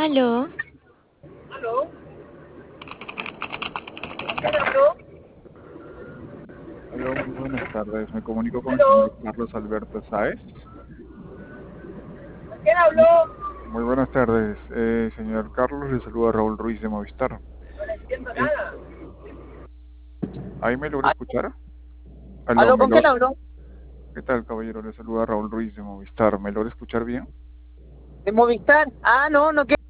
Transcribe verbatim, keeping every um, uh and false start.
Aló, ¿Aló? ¿Quién habló? Aló, muy buenas tardes. Me comunico con el señor ¿Aló? Carlos Alberto Sáez. ¿Quién Muy, habló? muy buenas tardes, eh, señor Carlos. Le saluda Raúl Ruiz de Movistar. No le entiendo Es, nada. ¿Ahí me logra ¿Aló? escuchar? Aló, ¿Aló? ¿me ¿Con quién lo... habló? ¿Qué tal, caballero? Le saluda Raúl Ruiz de Movistar. ¿Me logra escuchar bien? ¿De Movistar? Ah, no, no